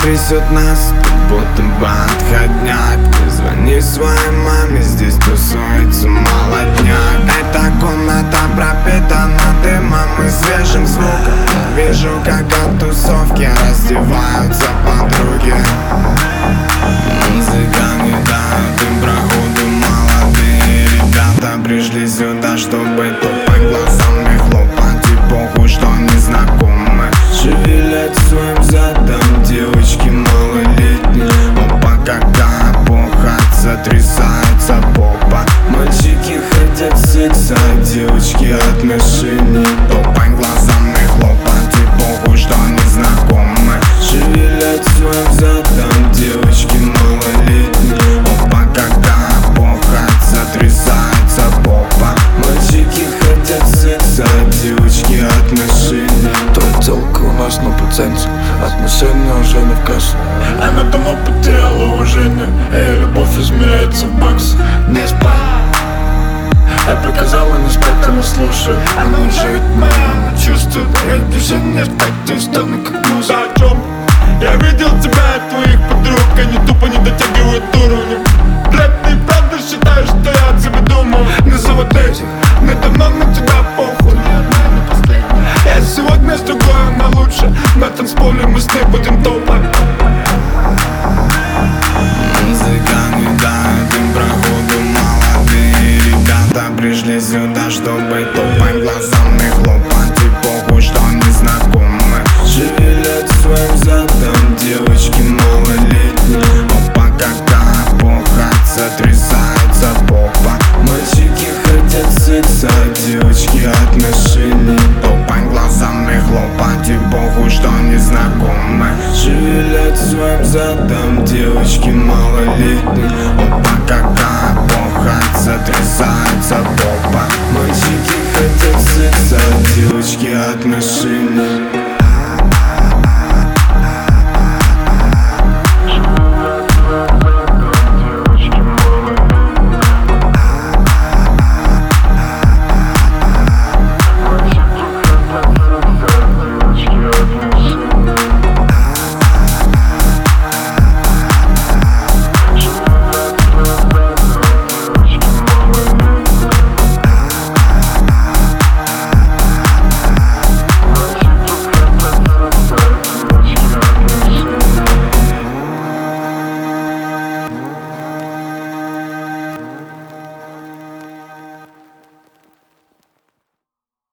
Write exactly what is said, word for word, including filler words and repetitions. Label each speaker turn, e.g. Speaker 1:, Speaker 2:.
Speaker 1: трясет нас, как будто бы отходняк. Звони своей маме, здесь тусуется молодняк. Эта комната пропитана дымом и свежим звуком. Вижу, как от тусовки раздеваются подруги. Музыка не дает им проходу, молодые ребята пришли сюда, чтобы тупо глазами хлопать. И похуй, что незнакомы шевелят своим задом девочки малолетние. Опа, когда похот сотрясается попа. Мальчики хотят секса, девочки отношений. Топай глазами хлопать, и похуй, что незнакомы шевелят своим задом девочки малолетние. Опа, когда похот сотрясается попа. Мальчики хотят секса, девочки отношений.
Speaker 2: Твоя телка у нас на пациенте, отношения уже не в кассу. Она давно потеряла уважение, и любовь измеряется в баксах. Не спать, я приказала не спать, она слушает. Она уже ведь моя, она чувствует. Я движение в такте, стану как муза. О чем? Я видел тебя и твоих подруг, они тупо не дотягивают уровня. Рэп, ты правда считаешь, что я о тебе думал? Не за вот этих, мне давно на тебя похуй. Ни одна не последняя. Я сегодня с другой, она лучше. На танцполе мы с ней будем топать.
Speaker 1: Музыка не дает им проходу, молодые ребята пришли сюда, чтобы топать глазами хлопать.